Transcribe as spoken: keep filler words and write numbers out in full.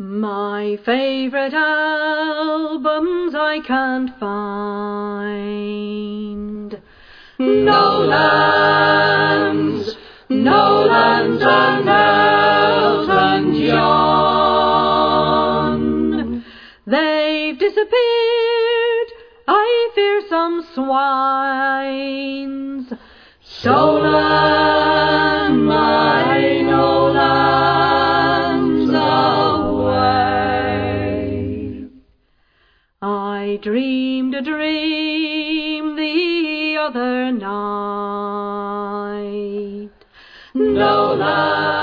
My favourite albums I can't find. Nolan's, Nolan's and Elton John. They've disappeared, I fear some swines. Stolen my Nolan's away. I dreamed a dream the other night. Nolan.